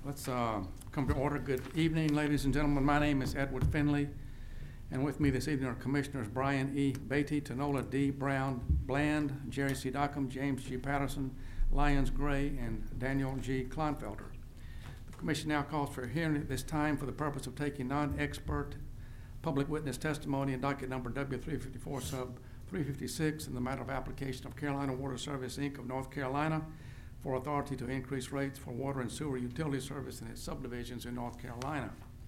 Let's come to order. Good evening, ladies and gentlemen. My name is Edward Finley, and with me this evening are Commissioners Brian E. Beatty, Tanola D. Brown Bland, Jerry C. Dockham, James G. Patterson, Lyons Gray, and Daniel G. Kleinfelder. The Commission now calls for a hearing at this time for the purpose of taking non-expert public witness testimony in docket number W354 sub 356 in the matter of application of Carolina Water Service, Inc. of North Carolina for authority to increase rates for water and sewer utility service in its subdivisions in North Carolina.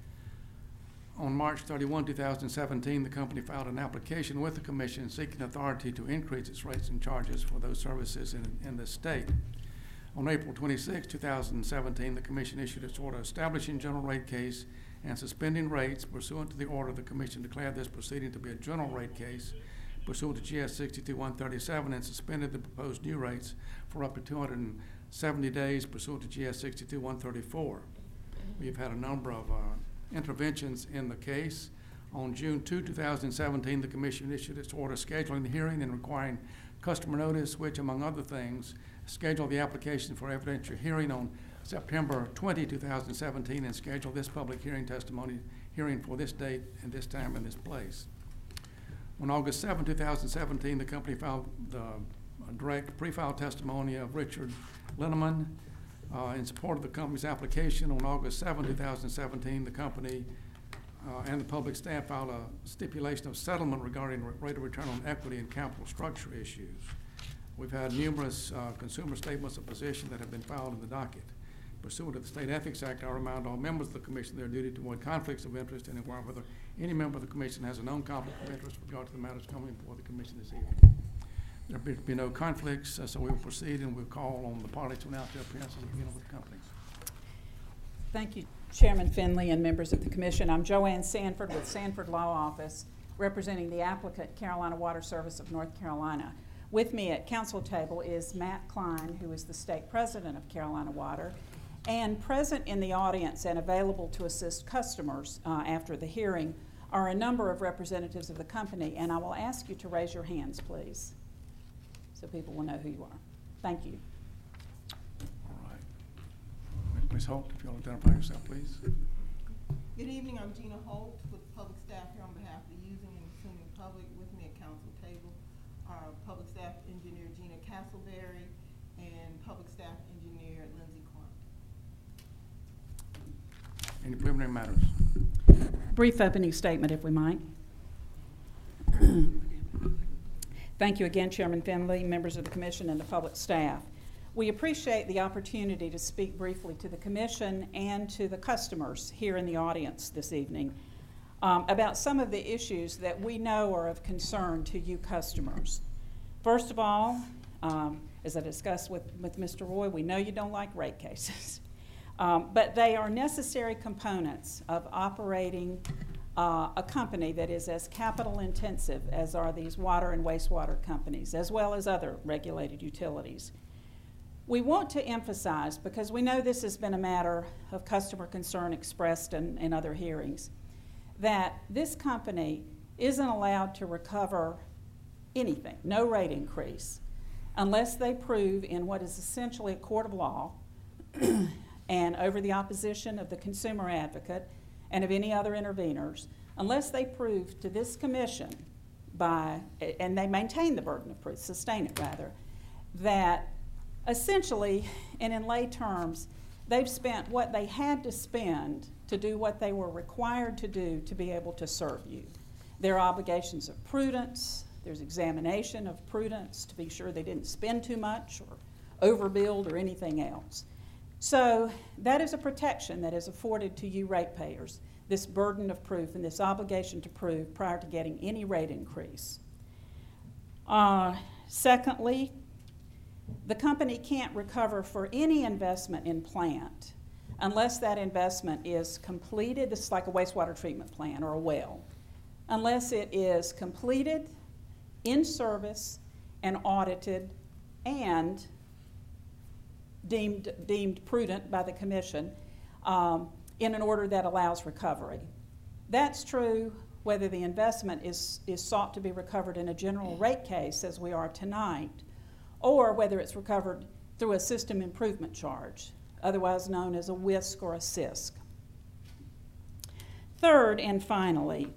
On March 31, 2017, the company filed an application with the Commission seeking authority to increase its rates and charges for those services in the state. On April 26, 2017, the Commission issued its order establishing general rate case and suspending rates. Pursuant to the order, the Commission declared this proceeding to be a general rate case pursuant to GS 62-137 and suspended the proposed new rates for up to 270 days pursuant to GS 62-134. We've had a number of interventions in the case. On June 2, 2017, the Commission issued its order scheduling the hearing and requiring customer notice, which, among other things, scheduled the application for evidentiary hearing on September 20, 2017, and scheduled this public hearing hearing for this date and this time and this place. On August 7, 2017, the company filed the direct pre-filed testimony of Richard Linneman in support of the company's application. On August 7, 2017, the company and the public staff filed a stipulation of settlement regarding rate of return on equity and capital structure issues. We've had numerous consumer statements of position that have been filed in the docket. Pursuant to the State Ethics Act, I remind all members of the Commission their duty to avoid conflicts of interest and inquire whether any member of the Commission has a known conflict of interest with regard to the matters coming before the Commission this evening. There will be no conflicts, so we will proceed and we'll call on the parties to announce their appearances and begin with the companies. Thank you, Chairman Finley and members of the Commission. I'm Joanne Sanford with Sanford Law Office, representing the applicant, Carolina Water Service of North Carolina. With me at council table is Matt Klein, who is the state president of Carolina Water, and present in the audience and available to assist customers after the hearing are a number of representatives of the company, and I will ask you to raise your hands, please, so people will know who you are. Thank you. All right. Ms. Holt, if you'll identify yourself, please. Good evening. I'm Gina Holt with public staff here on behalf of the using and consuming public. With me at council table are public staff engineer Gina Castleberry and public staff engineer Lindsay Clark. Any preliminary matters? Brief opening statement, if we might. Thank you again, Chairman Finley, members of the Commission, and the public staff. We appreciate the opportunity to speak briefly to the Commission and to the customers here in the audience this evening about some of the issues that we know are of concern to you customers. First of all, as I discussed with Mr. Roy, we know you don't like rate cases. But they are necessary components of operating a company that is as capital intensive as are these water and wastewater companies, as well as other regulated utilities. We want to emphasize, because we know this has been a matter of customer concern expressed in other hearings, that this company isn't allowed to recover anything, no rate increase, unless they prove in what is essentially a court of law and over the opposition of the consumer advocate and of any other interveners, unless they prove to this commission and they maintain the burden of proof, sustain it rather, that essentially, and in lay terms, they've spent what they had to spend to do what they were required to do to be able to serve you. There are obligations of prudence, there's examination of prudence to be sure they didn't spend too much or overbuild or anything else. So that is a protection that is afforded to you ratepayers, this burden of proof and this obligation to prove prior to getting any rate increase. Secondly, the company can't recover for any investment in plant unless that investment is completed. This is like a wastewater treatment plant or a well. Unless it is completed, in service, and audited, and deemed prudent by the Commission in an order that allows recovery. That's true whether the investment is sought to be recovered in a general rate case, as we are tonight, or whether it's recovered through a system improvement charge, otherwise known as a WISC or a CISC. Third and finally,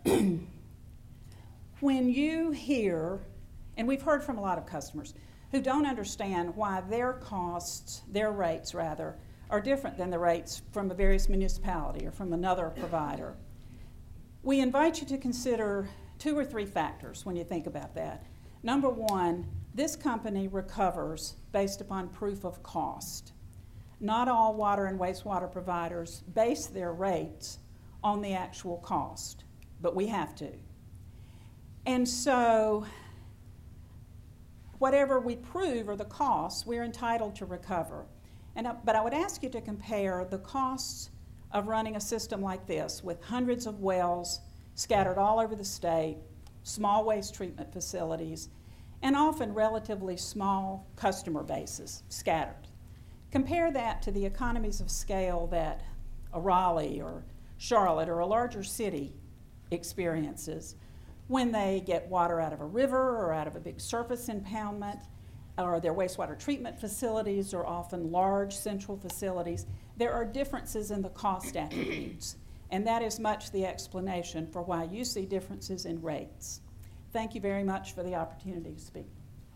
when you hear, and we've heard from a lot of customers who don't understand why their costs, their rates rather, are different than the rates from a various municipality or from another provider. We invite you to consider 2 or 3 factors when you think about that. Number one, this company recovers based upon proof of cost. Not all water and wastewater providers base their rates on the actual cost, but we have to. And so whatever we prove are the costs, we're entitled to recover. But I would ask you to compare the costs of running a system like this with hundreds of wells scattered all over the state, small waste treatment facilities, and often relatively small customer bases scattered. Compare that to the economies of scale that a Raleigh or Charlotte or a larger city experiences when they get water out of a river or out of a big surface impoundment, or their wastewater treatment facilities are often large central facilities. There are differences in the cost attributes, and that is much the explanation for why you see differences in rates. Thank you very much for the opportunity to speak.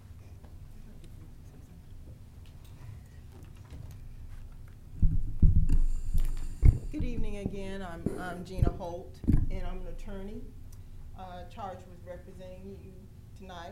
Good evening again. I'm Gina Holt, and I'm an attorney charged with representing you tonight.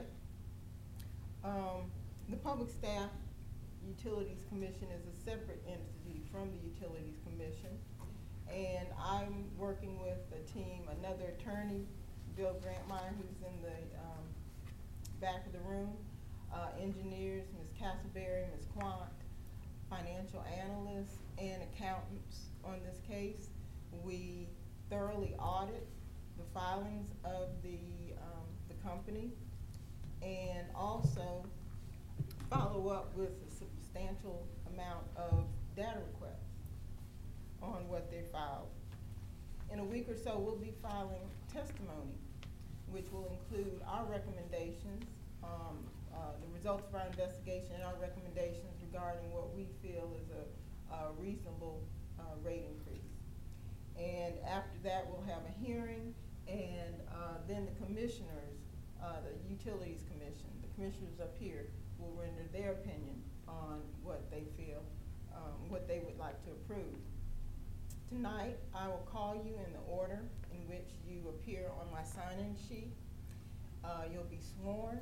The Public Staff Utilities Commission is a separate entity from the Utilities Commission, and I'm working with a team, another attorney, Bill Grantmeyer, who's in the back of the room, engineers, Ms. Castleberry, Ms. Quant, financial analysts, and accountants on this case. We thoroughly audit the filings of the company, and also follow up with a substantial amount of data requests on what they filed. In a week or so, we'll be filing testimony, which will include our recommendations, the results of our investigation, and our recommendations regarding what we feel is a reasonable rate increase. And after that, we'll have a hearing, and then the commissioners, the Utilities Commission, the commissioners up here, will render their opinion on what they feel, what they would like to approve. Tonight, I will call you in the order in which you appear on my sign-in sheet. You'll be sworn.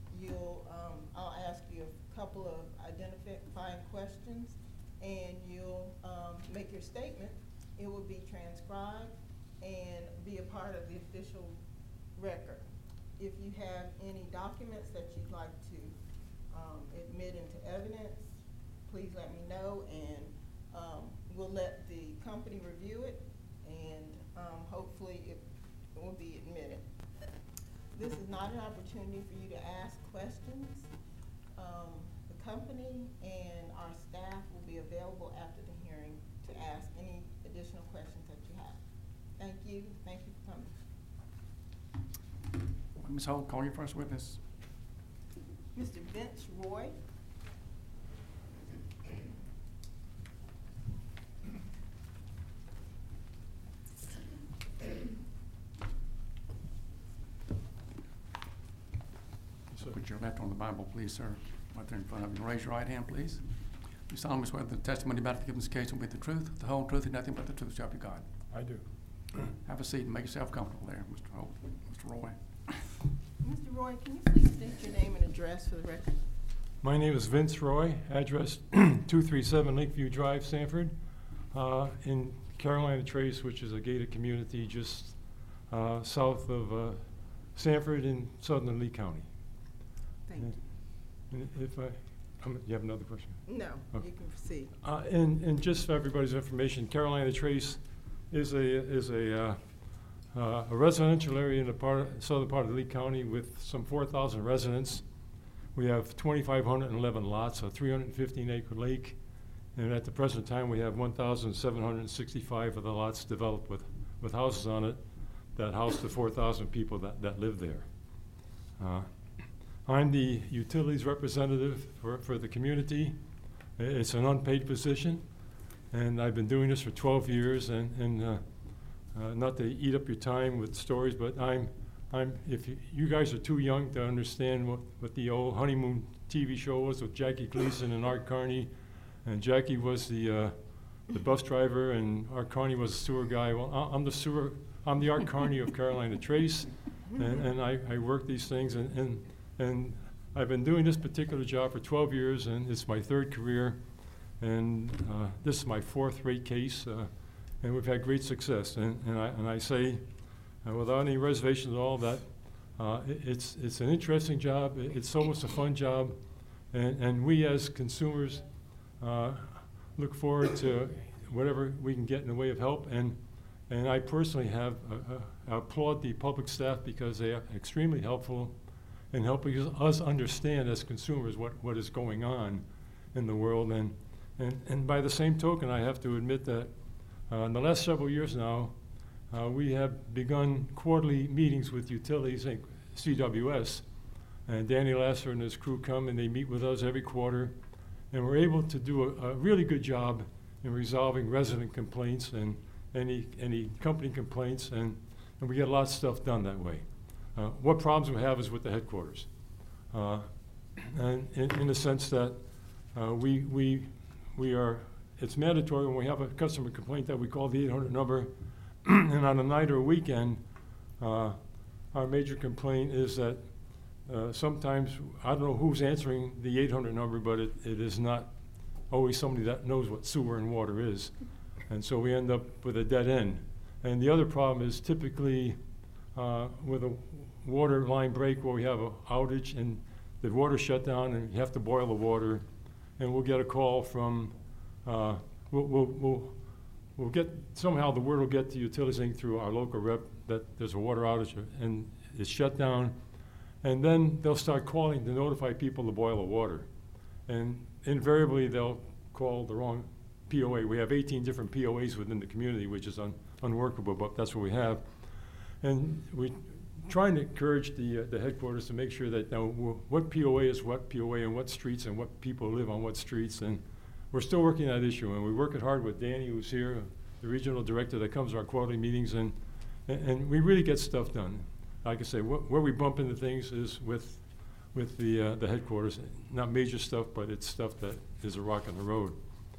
I'll ask you a couple of identifying questions, and you'll make your statement. It will be transcribed and be a part of the official record. If you have any documents that you'd like to admit into evidence, please let me know, and we'll let the company review it, and hopefully it will be admitted. This is not an opportunity for you to ask questions. The company and our staff will be available after the hearing to ask any additional questions that you have. Thank you. Thank you for coming. Ms. Holt, call your first witness. Mr. Vince Roy. Put your left on the Bible, please, sir, right there in front of you. Raise your right hand, please. You solemnly swear that the testimony about to give in this case will be the truth, the whole truth, and nothing but the truth, so help you God. I do. Have a seat and make yourself comfortable there, Mr. Holt, Mr. Roy. Mr. Roy, can you please state your name and address for the record? My name is Vince Roy, address 237 Lakeview Drive, Sanford, in Carolina Trace, which is a gated community just south of Sanford in southern Lee County. Thank you. And if you have another question? No, Okay. you can proceed. And just for everybody's information, Carolina Trace is a residential area in the southern part of Lee County with some 4,000 residents. We have 2,511 lots, a 315-acre lake, and at the present time we have 1,765 of the lots developed with houses on it that house the 4,000 people that live there. I'm the utilities representative for the community. It's an unpaid position. and I've been doing this for 12 years, and not to eat up your time with stories, but if you guys are too young to understand what the old honeymoon TV show was with Jackie Gleason and Art Carney, and Jackie was the bus driver and Art Carney was the sewer guy. Well, I'm the Art Carney of Carolina Trace, and I work these things, and I've been doing this particular job for 12 years, and it's my third career, and this is my fourth rate case, and we've had great success. And I say, without any reservations at all, that it's an interesting job. It's almost a fun job, and we as consumers look forward to whatever we can get in the way of help. And I personally I applaud the public staff because they are extremely helpful in helping us understand as consumers what is going on in the world. And by the same token, I have to admit that in the last several years now, we have begun quarterly meetings with Utilities Inc., CWS, and Danny Lasser and his crew come and they meet with us every quarter, and we're able to do a really good job in resolving resident complaints and any company complaints, and we get a lot of stuff done that way. What problems we have is with the headquarters, and in the sense that we are, it's mandatory when we have a customer complaint that we call the 800 number, and on a night or a weekend, our major complaint is that sometimes, I don't know who's answering the 800 number, but it is not always somebody that knows what sewer and water is. And so we end up with a dead end. And the other problem is typically with a water line break where we have an outage and the water shut down and you have to boil the water, and we'll get a call from, we'll get, somehow the word will get to Utilities Inc. through our local rep that there's a water outage and it's shut down. And then they'll start calling to notify people to boil the water. And invariably they'll call the wrong POA. We have 18 different POAs within the community, which is unworkable, but that's what we have. And we're trying to encourage the headquarters to make sure that what POA is what POA and what streets and what people live on what streets. And we're still working that issue, and we're working hard with Danny, who's here, the regional director that comes to our quarterly meetings, and we really get stuff done. Like I say, where we bump into things is with the headquarters. Not major stuff, but it's stuff that is a rock in the road.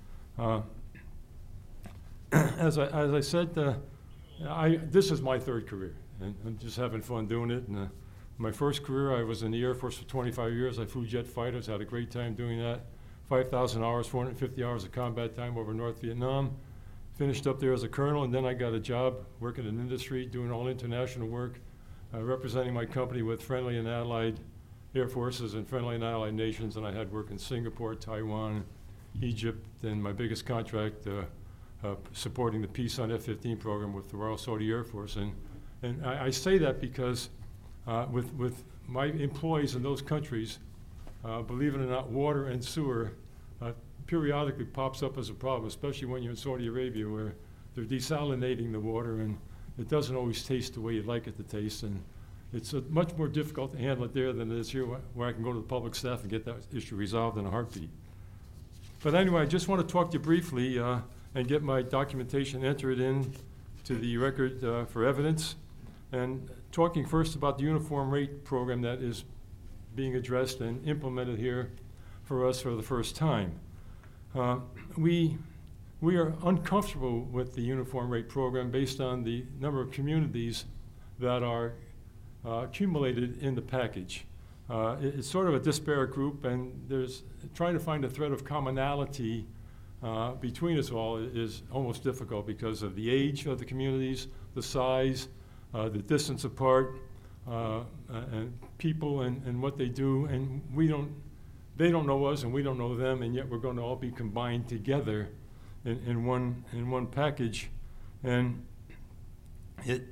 As I said, this is my third career, and I'm just having fun doing it. And my first career, I was in the Air Force for 25 years. I flew jet fighters, had a great time doing that. 5,000 hours, 450 hours of combat time over North Vietnam. Finished up there as a colonel, and then I got a job working in industry, doing all international work, representing my company with friendly and allied air forces and friendly and allied nations. And I had work in Singapore, Taiwan, Egypt, and my biggest contract supporting the Peace on F-15 program with the Royal Saudi Air Force. And I say that because with my employees in those countries, believe it or not, water and sewer periodically pops up as a problem, especially when you're in Saudi Arabia, where they're desalinating the water and it doesn't always taste the way you'd like it to taste. And it's much more difficult to handle it there than it is here, where I can go to the public staff and get that issue resolved in a heartbeat. But anyway, I just want to talk to you briefly and get my documentation entered in to the record for evidence. And talking first about the uniform rate program that is being addressed and implemented here for us for the first time. We are uncomfortable with the uniform rate program based on the number of communities that are accumulated in the package. It's sort of a disparate group, and there's trying to find a thread of commonality between us all is almost difficult because of the age of the communities, the size, the distance apart, and people and what they do, and they don't know us and we don't know them, and yet we're going to all be combined together in one package. And it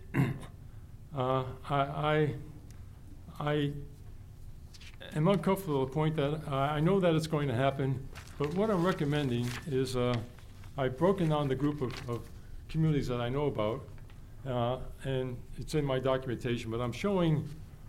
I am uncomfortable to the point that I know that it's going to happen, but what I'm recommending is I've broken down the group of communities that I know about, and it's in my documentation, but I'm showing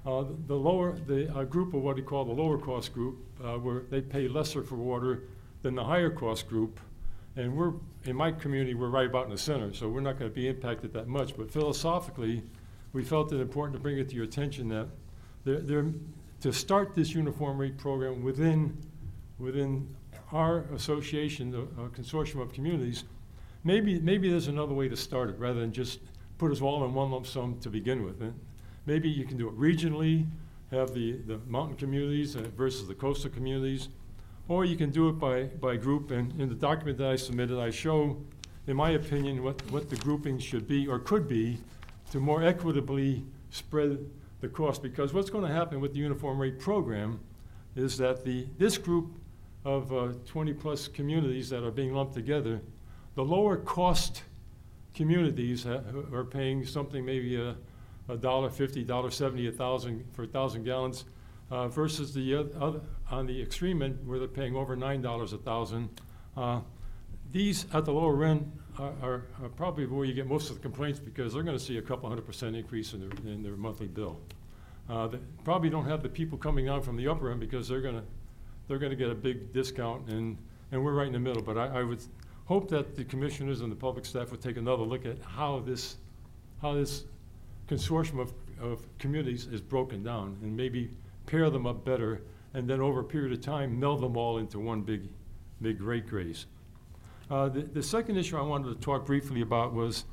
a group of what we call the lower cost group, where they pay lesser for water than the higher cost group. And in my community, we're right about in the center, so we're not going to be impacted that much. But philosophically, we felt it important to bring it to your attention that to start this uniform rate program within our association, the consortium of communities, maybe there's another way to start it rather than just put us all in one lump sum to begin with. And maybe you can do it regionally, have the mountain communities versus the coastal communities, or you can do it by group. And in the document that I submitted, I show, in my opinion, what the grouping should be or could be to more equitably spread the cost. Because what's going to happen with the uniform rate program is that this group of 20-plus communities that are being lumped together, the lower cost communities are paying something maybe $1.50, $1.70 for 1,000 gallons, versus the other on the extreme end where they're paying over $9 a thousand. These at the lower end are probably where you get most of the complaints because they're going to see a couple 100% increase in their monthly bill. They probably don't have the people coming down from the upper end because they're going to get a big discount, and we're right in the middle. But I would hope that the commissioners and the public staff would take another look at how this consortium of communities is broken down and maybe pair them up better, and then over a period of time meld them all into one big rate raise. The second issue I wanted to talk briefly about was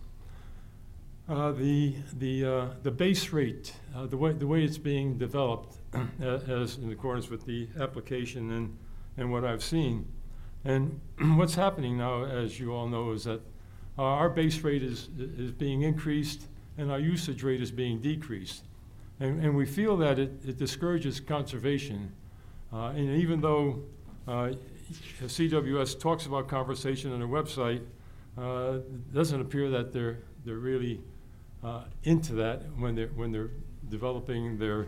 the base rate, the way it's being developed as in accordance with the application and what I've seen. And what's happening now, as you all know, is that our base rate is being increased and our usage rate is being decreased. And we feel that it discourages conservation. And even though CWS talks about conservation on their website, it doesn't appear that they're really into that when they're developing their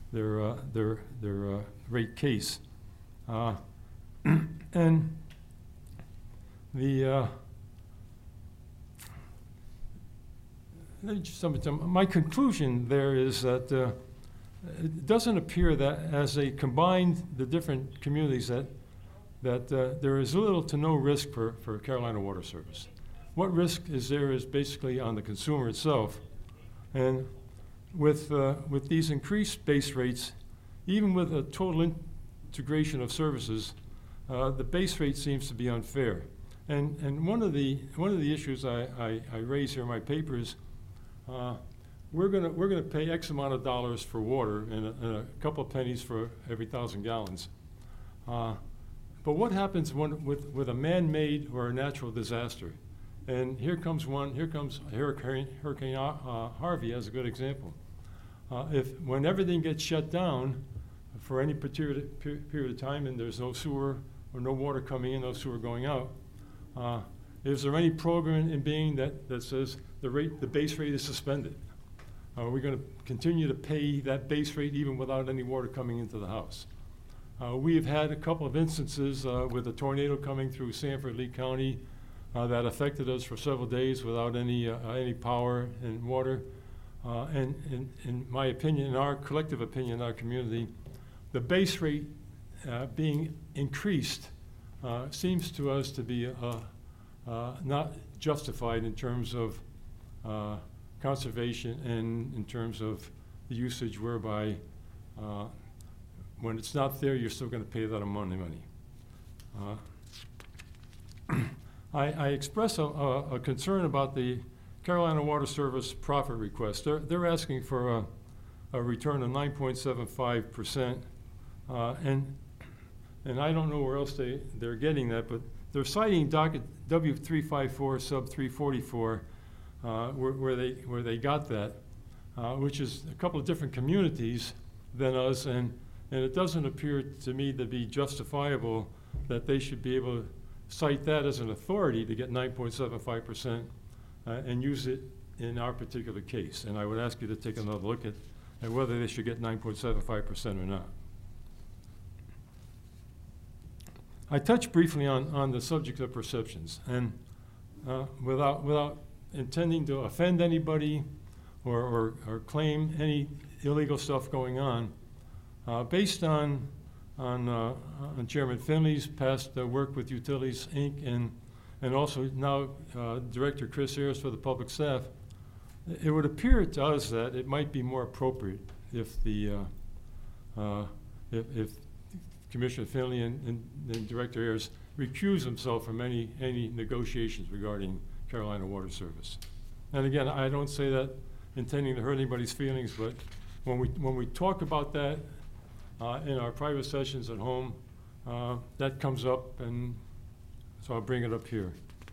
rate case. And my conclusion there is that it doesn't appear that as they combine the different communities that there is little to no risk for Carolina Water Service. What risk is there is basically on the consumer itself. And with these increased base rates, even with a total integration of services, the base rate seems to be unfair. And one of the issues I raise here in my papers, we're gonna pay X amount of dollars for water and a couple of pennies for every 1,000 gallons. But what happens with a man-made or a natural disaster? And here comes Hurricane Harvey as a good example. When everything gets shut down for any period of time and there's no sewer or no water coming in, no sewer going out, is there any program in being that says the base rate is suspended? Are we going to continue to pay that base rate even without any water coming into the house? We have had a couple of instances with a tornado coming through Sanford, Lee County, that affected us for several days without any power and water. And in my opinion, in our collective opinion in our community, the base rate being increased seems to us to be not justified in terms of conservation and in terms of the usage whereby when it's not there, you're still going to pay that amount of money. I express a concern about the Carolina Water Service profit request. They're asking for a return of 9.75%, and I don't know where else they're getting that, but they're citing docket W354 sub 344 where they got that, which is a couple of different communities than us, and it doesn't appear to me to be justifiable that they should be able to cite that as an authority to get 9.75% and use it in our particular case. And I would ask you to take another look at whether they should get 9.75% or not. I touched briefly on the subject of perceptions, and without intending to offend anybody or claim any illegal stuff going on, based on Chairman Finley's past work with Utilities, Inc. and also now Director Chris Ayers for the public staff, it would appear to us that it might be more appropriate if the if Commissioner Finley and Director Ayers recuse himself from any negotiations regarding Carolina Water Service. And again, I don't say that intending to hurt anybody's feelings, but when we talk about that in our private sessions at home, that comes up, and so I'll bring it up here.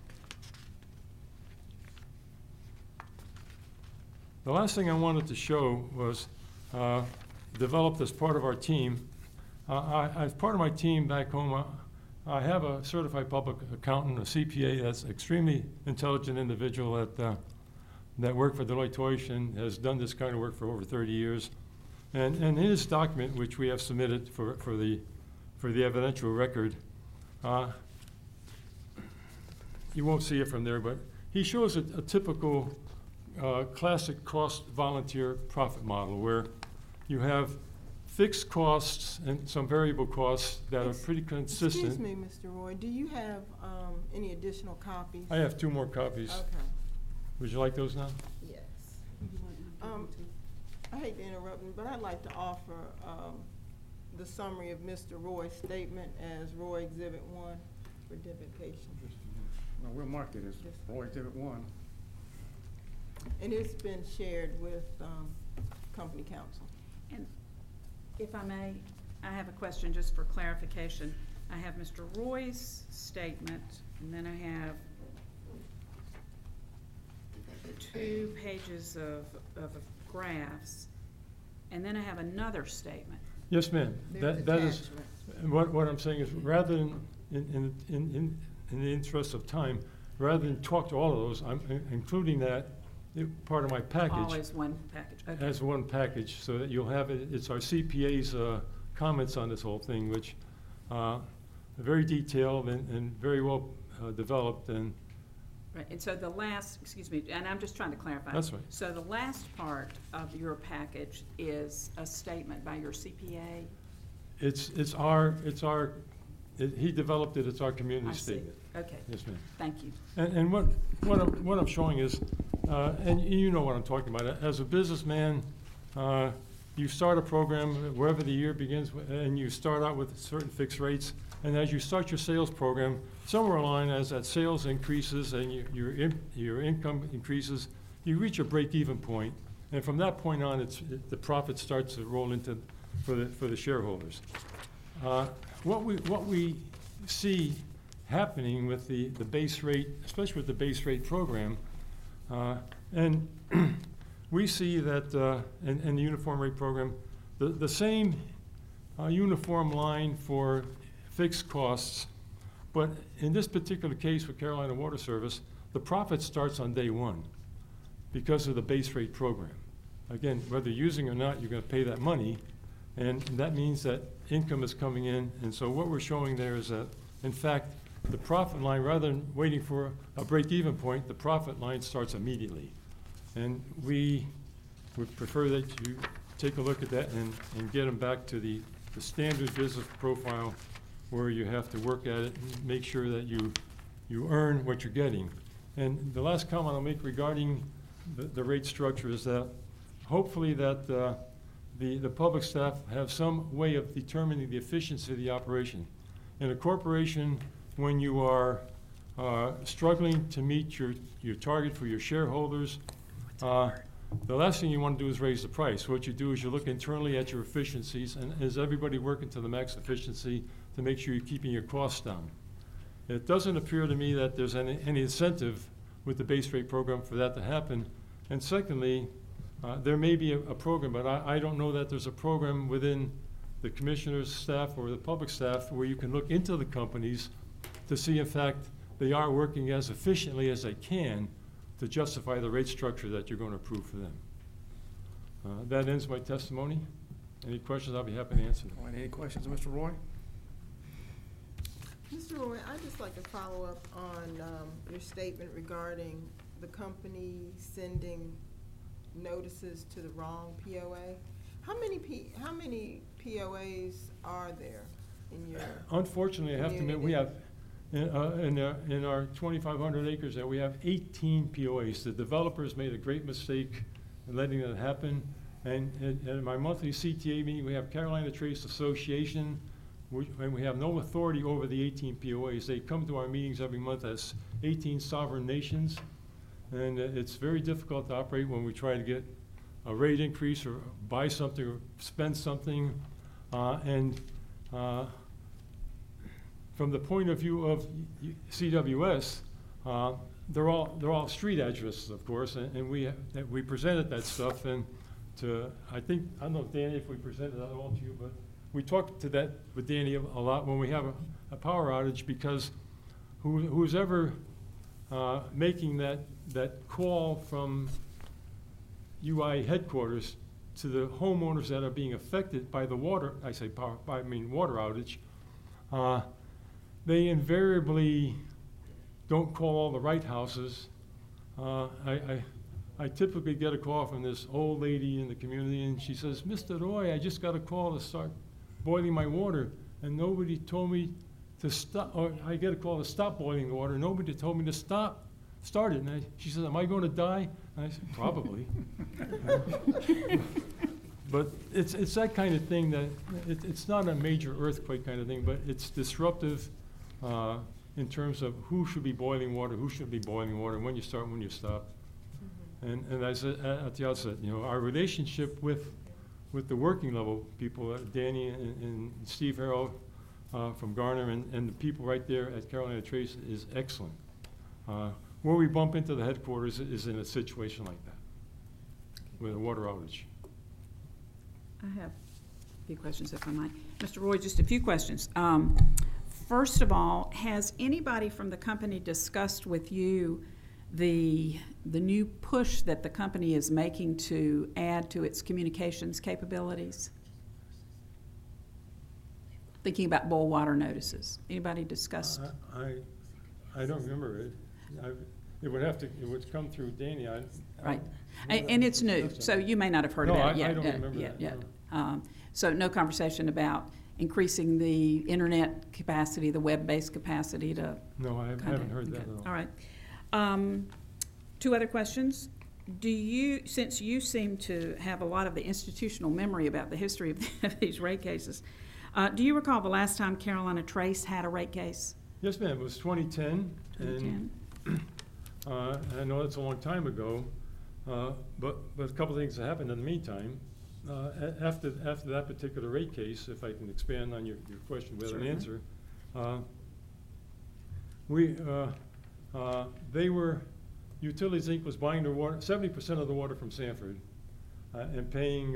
The last thing I wanted to show was developed as part of our team. As part of my team back home, I have a certified public accountant, a CPA, that's extremely intelligent individual that worked for Deloitte Touche and has done this kind of work for over 30 years. And in his document, which we have submitted for the evidential record, you won't see it from there, but he shows a typical classic cost volunteer profit model where you have fixed costs and some variable costs that are pretty consistent. Excuse me, Mr. Roy, do you have any additional copies? I have 2 more copies. Okay, Would you like those now? yes. I hate to interrupt you, but I'd like to offer the summary of Mr. Roy's statement as Roy Exhibit 1 for identification. Well, we'll mark it as Roy Exhibit 1. And it's been shared with company counsel. And if I may, I have a question just for clarification. I have Mr. Roy's statement, and then I have 2 pages of graphs, and then I have another statement. Yes, ma'am. There's That is attachments. what I'm saying is, rather than in the interest of time, rather than talk to all of those, I'm including that part of my package. All as one package, okay. As one package, so that you'll have it. It's our CPA's comments on this whole thing, which are very detailed and very well developed. And Right, and so the last, excuse me, and I'm just trying to clarify. That's right. So the last part of your package is a statement by your CPA? he developed it. It's our community I see. statement. Okay, Yes, ma'am. thank you. And what I'm showing is, and you know what I'm talking about. As a businessman, you start a program wherever the year begins, and you start out with certain fixed rates. And as you start your sales program, somewhere along as that sales increases and your income increases, you reach a break-even point. And from that point on, the profit starts to roll into for the shareholders. What we see happening with the base rate, especially with the base rate program, and we see that in the uniform rate program, the same uniform line for fixed costs, but in this particular case with Carolina Water Service, the profit starts on day 1 because of the base rate program. Again, whether you're using it or not, you're going to pay that money, and that means that income is coming in. And so what we're showing there is that, in fact, the profit line, rather than waiting for a break-even point, the profit line starts immediately. And we would prefer that you take a look at that and get them back to the standard business profile where you have to work at it and make sure that you earn what you're getting. And the last comment I'll make regarding the rate structure is that hopefully that the public staff have some way of determining the efficiency of the operation. In a corporation, when you are struggling to meet your target for your shareholders, the last thing you want to do is raise the price. What you do is you look internally at your efficiencies, and is everybody working to the max efficiency to make sure you're keeping your costs down. It doesn't appear to me that there's any incentive with the base rate program for that to happen. And secondly, there may be a program, but I don't know that there's a program within the commissioner's staff or the public staff where you can look into the companies to see, in fact, they are working as efficiently as they can to justify the rate structure that you're going to approve for them. That ends my testimony. Any questions, I'll be happy to answer them. All right, any questions of Mr. Roy? Mr. Roy, I'd just like to follow up on your statement regarding the company sending notices to the wrong POA. How many POAs are there in your Unfortunately, I have to admit, we have in our 2,500 acres that we have 18 POAs. The developers made a great mistake in letting that happen. And in my monthly CTA meeting, we have Carolina Trace Association, and we have no authority over the 18 POAs. They come to our meetings every month as 18 sovereign nations, and it's very difficult to operate when we try to get a rate increase or buy something or spend something. From the point of view of CWS, they're all street addresses, of course, and we presented that stuff. And I don't know, Danny, if we presented that all to you, but we talked to that with Danny a lot when we have a power outage, because who's ever making that call from UI headquarters to the homeowners that are being affected by the water, water outage, they invariably don't call all the right houses. I typically get a call from this old lady in the community, and she says, "Mr. Roy, I just got a call to start boiling my water, and nobody told me to stop," or I get a call to stop boiling the water, nobody told me to start it. And she says, "Am I going to die?" And I said, "Probably." But it's that kind of thing that it's not a major earthquake kind of thing, but it's disruptive in terms of who should be boiling water, who should be boiling water, when you start, and when you stop. And I said at the outset, our relationship with the working level people, Danny and Steve Harrell from Garner, and the people right there at Carolina Trace is excellent. Where we bump into the headquarters is in a situation like that, with a water outage. I have a few questions, if I might. Mr. Roy, just a few questions. First of all, has anybody from the company discussed with you the new push that the company is making to add to its communications capabilities? Thinking about boil water notices. Anybody discussed? I don't remember it. It would come through Danny. Right. And it's new, so you may not have heard about it yet. I don't remember that. Yet. So no conversation about increasing the internet capacity, the web-based capacity to... No, I haven't heard that at all. All right. Two other questions. Since you seem to have a lot of the institutional memory about the history of these rate cases, do you recall the last time Carolina Trace had a rate case? Yes, ma'am. It was 2010. 2010. And I know it's a long time ago, but a couple of things that happened in the meantime. After that particular rate case, if I can expand on your question with an answer, Utilities Inc. was buying their water, 70% of the water from Sanford, and paying,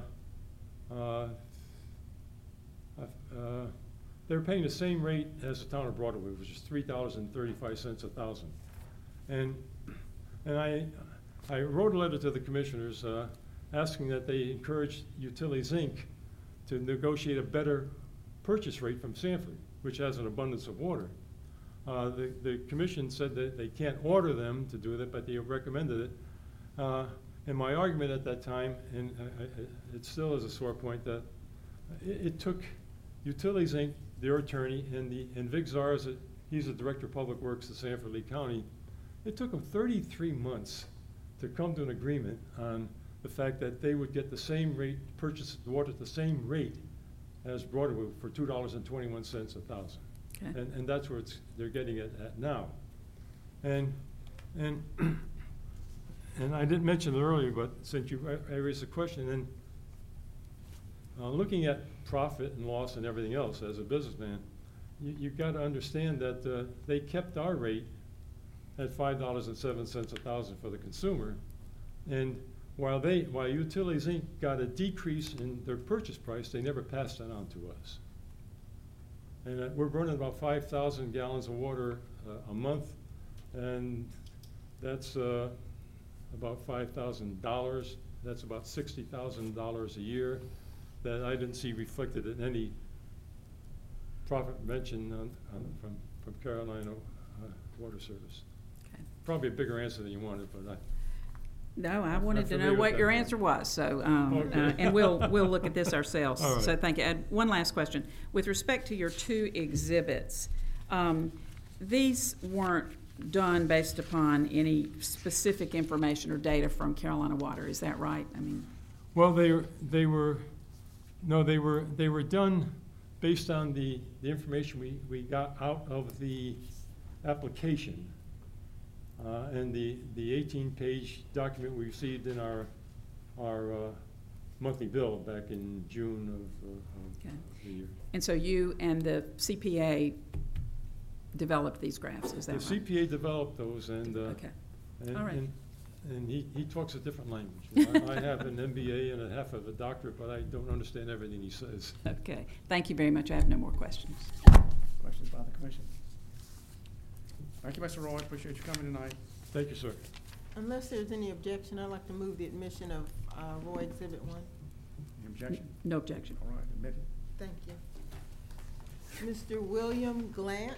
they were paying the same rate as the town of Broadway, which is $3.35 a thousand. And I wrote a letter to the commissioners asking that they encourage Utilities Inc. to negotiate a better purchase rate from Sanford, which has an abundance of water. The commission said that they can't order them to do that, but they recommended it. And my argument at that time, and it still is a sore point, that it took Utilities Inc., their attorney, and Vic Zars, he's the director of public works of Sanford Lee County. It took them 33 months to come to an agreement on the fact that they would get the same rate, purchase the water at the same rate as Broadway for $2.21 a thousand. Okay. And that's where they're getting it at now. And I didn't mention it earlier, but since I raised the question, and looking at profit and loss and everything else as a businessman, you've got to understand that they kept our rate at $5.07 a thousand for the consumer, and while Utilities Inc. got a decrease in their purchase price, they never passed that on to us. And we're burning about 5,000 gallons of water a month, and that's about $5,000. That's about $60,000 a year that I didn't see reflected in any profit mention from Carolina Water Service. Okay. Probably a bigger answer than you wanted, but No, I wanted to know what your answer was, so, okay. And we'll look at this ourselves. Right. So thank you. One last question. With respect to your two exhibits, These weren't done based upon any specific information or data from Carolina Water, is that right? I mean, Well, they were done based on the information we got out of the application, and the 18-page document we received in our monthly bill back in June of okay. the year. And so you and the CPA developed these graphs, is that The right? CPA developed those, and Okay, and, all right. and he talks a different language. You know, I have an MBA and a half of a doctorate, but I don't understand everything he says. Okay, thank you very much. I have no more questions. Questions by the commission? Thank you, Mr. Roy. Appreciate you coming tonight. Thank you, sir. Unless there's any objection, I'd like to move the admission of Roy Exhibit 1. Any objection? No objection. All right, admitted. Thank you. Mr. William Glantz.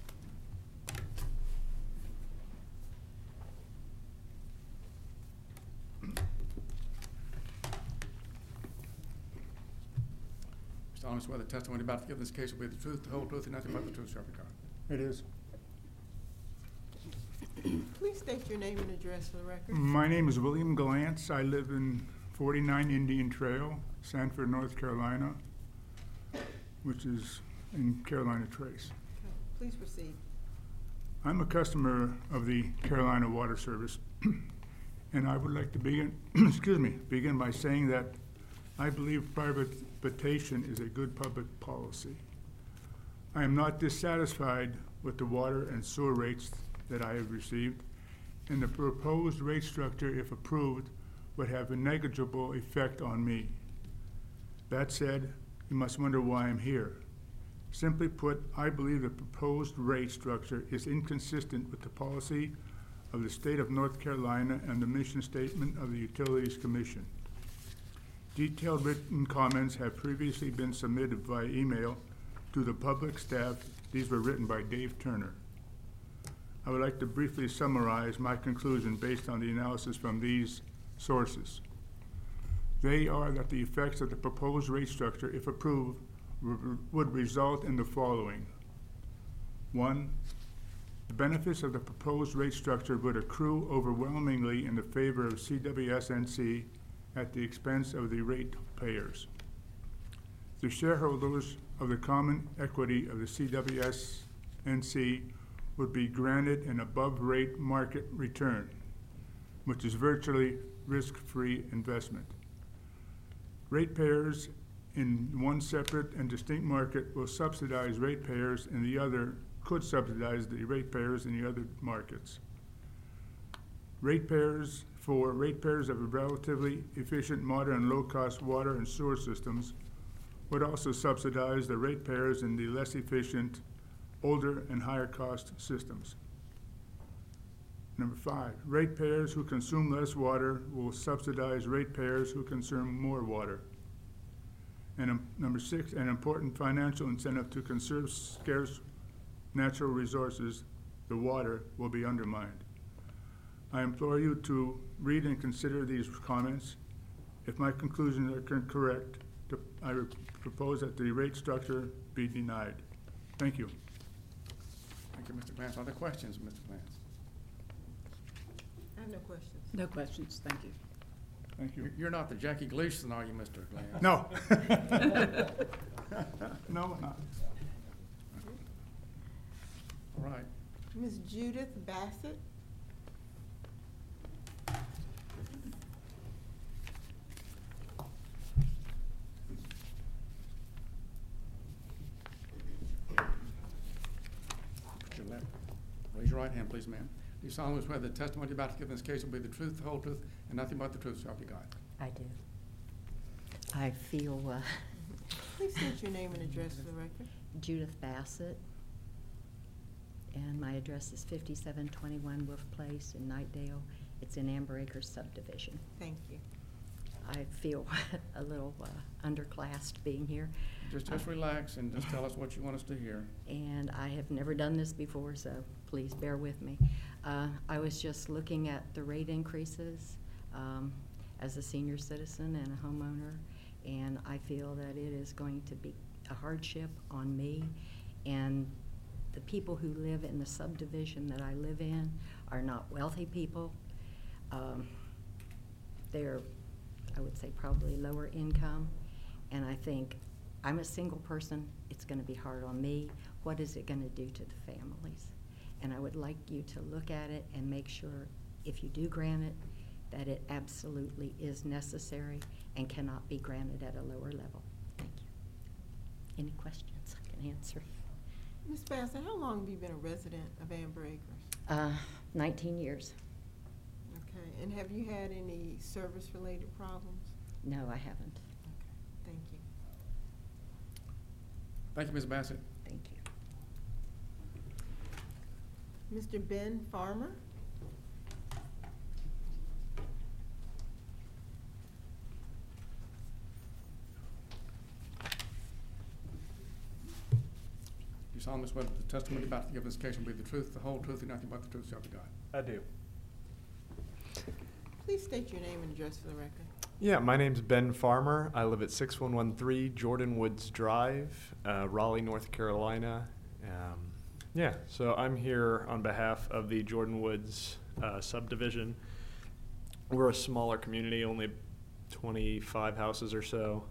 Mr. Allen, swear the testimony about to give in this case will be the truth, the whole truth, and nothing but the truth, so help you God. It is. Please state your name and address for the record. My name is William Glantz. I live in 49 Indian Trail, Sanford, North Carolina, which is in Carolina Trace. Okay, please proceed. I'm a customer of the Carolina Water Service, and I would like to begin, begin by saying that I believe privatization is a good public policy. I am not dissatisfied with the water and sewer rates that I have received, and the proposed rate structure, if approved, would have a negligible effect on me. That said, you must wonder why I'm here. Simply put, I believe the proposed rate structure is inconsistent with the policy of the state of North Carolina and the mission statement of the Utilities Commission. Detailed written comments have previously been submitted via email to the public staff. These were written by Dave Turner. I would like to briefly summarize my conclusion based on the analysis from these sources. They are that the effects of the proposed rate structure, if approved, would result in the following. 1, the benefits of the proposed rate structure would accrue overwhelmingly in the favor of CWSNC at the expense of the ratepayers. The shareholders of the common equity of the CWSNC would be granted an above-rate market return, which is virtually risk-free investment. Ratepayers in one separate and distinct market will subsidize ratepayers in the other, could subsidize the ratepayers in the other markets. Ratepayers of relatively efficient, modern, and low-cost water and sewer systems would also subsidize the ratepayers in the less efficient, older, and higher-cost systems. Number 5, ratepayers who consume less water will subsidize ratepayers who consume more water. And number 6, an important financial incentive to conserve scarce natural resources, the water, will be undermined. I implore you to read and consider these comments. If my conclusions are correct, I propose that the rate structure be denied. Thank you. Thank you, Mr. Glantz. Are there questions, Mr. Glantz? I have no questions. No questions, thank you. Thank you. You're not the Jackie Gleason, are you, Mr. Glantz? No. No, not. All right. Ms. Judith Bassett. Put your left. Raise your right hand, please, ma'am. Do you solemnly swear that the testimony you're about to give in this case will be the truth, the whole truth, and nothing but the truth, so help you God? I do. I feel Please state your name and address for the record. Judith Bassett, and my address is 5721 Wolf Place in Knightdale. It's in Amber Acres subdivision. Thank you. I feel a little underclassed being here. Just relax and just tell us what you want us to hear. And I have never done this before, so please bear with me. I was just looking at the rate increases as a senior citizen and a homeowner, and I feel that it is going to be a hardship on me and the people who live in the subdivision that I live in are not wealthy people. They're, I would say, probably lower income. And I think I'm a single person. It's going to be hard on me. What is it going to do to the families? And I would like you to look at it and make sure, if you do grant it, that it absolutely is necessary and cannot be granted at a lower level. Thank you. Any questions I can answer? Ms. Bassett, how long have you been a resident of Amber Acres? 19 years. Okay, and have you had any service-related problems? No, I haven't. Okay, thank you. Thank you, Ms. Bassett. Thank you. Mr. Ben Farmer? You solemnly swear that the testimony about to give in this case will be the truth, the whole truth, and nothing but the truth, shall be God. I do. Please state your name and address for the record. Yeah, my name's Ben Farmer. I live at 6113 Jordan Woods Drive, Raleigh, North Carolina. Yeah, so I'm here on behalf of the Jordan Woods subdivision. We're a smaller community, only 25 houses or so.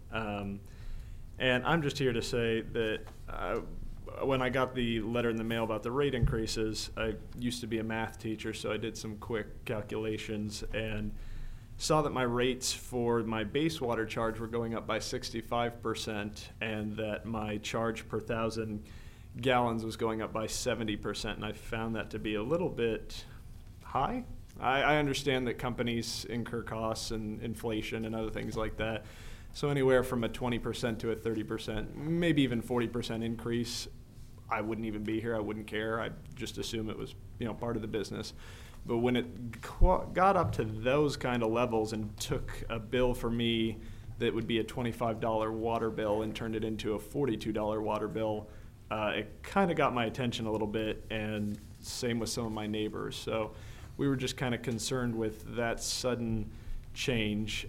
And I'm just here to say that when I got the letter in the mail about the rate increases, I used to be a math teacher, so I did some quick calculations and saw that my rates for my base water charge were going up by 65% and that my charge per 1,000 gallons was going up by 70%, and I found that to be a little bit high. I understand that companies incur costs and inflation and other things like that. So anywhere from a 20% to a 30%, maybe even 40% increase, I wouldn't even be here. I wouldn't care. I'd just assume it was, part of the business. But when it got up to those kind of levels and took a bill for me that would be a $25 water bill and turned it into a $42 water bill, it kind of got my attention a little bit, and same with some of my neighbors. So we were just kind of concerned with that sudden change.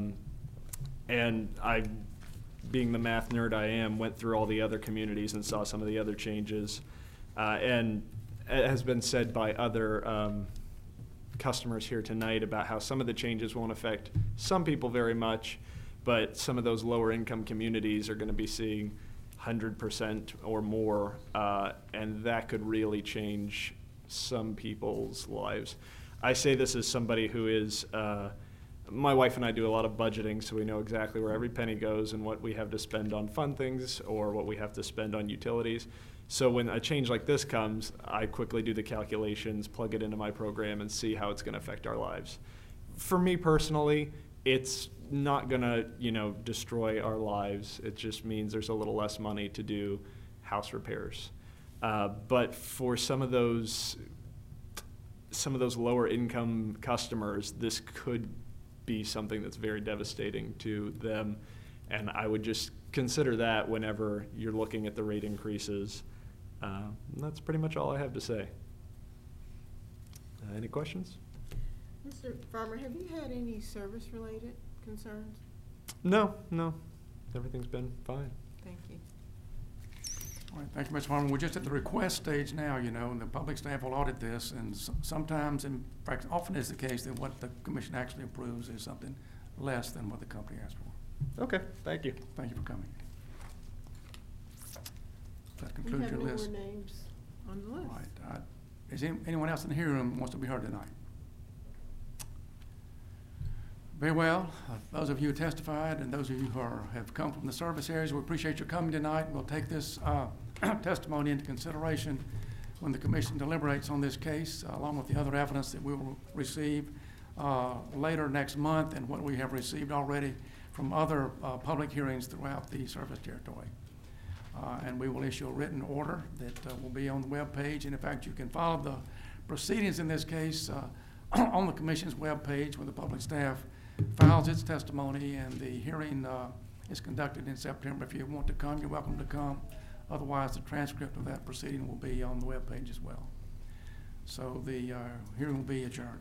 And I, being the math nerd I am, went through all the other communities and saw some of the other changes. And it has been said by other customers here tonight about how some of the changes won't affect some people very much, but some of those lower income communities are going to be seeing 100% or more, and that could really change some people's lives. I say this as somebody who is my wife and I do a lot of budgeting, so we know exactly where every penny goes and what we have to spend on fun things or what we have to spend on utilities. So when a change like this comes, I quickly do the calculations, plug it into my program, and see how it's going to affect our lives. For me personally, it's not going to, destroy our lives. It just means there's a little less money to do house repairs. But for some of those lower income customers, this could be something that's very devastating to them, and I would just consider that whenever you're looking at the rate increases. That's pretty much all I have to say. Any questions? Mr. Farmer, have you had any service-related concerns? No. Everything's been fine. Thank you. All right, thank you, Mr. Farmer. We're just at the request stage now, and the public staff will audit this, and sometimes, in fact, often is the case that what the commission actually approves is something less than what the company asked for. Okay, thank you. Thank you for coming. That We concludes have your no more list. names on the All list. right. Is anyone else in the hearing room wants to be heard tonight? Very well. Those of you who testified and those of you who have come from the service areas, we appreciate your coming tonight. We'll take this testimony into consideration when the commission deliberates on this case, along with the other evidence that we will receive later next month and what we have received already from other public hearings throughout the service territory. And we will issue a written order that will be on the web page. And in fact, you can follow the proceedings in this case on the commission's web page, where the public staff files its testimony, and the hearing is conducted in September. If you want to come, you're welcome to come. Otherwise, the transcript of that proceeding will be on the web page as well. So the hearing will be adjourned.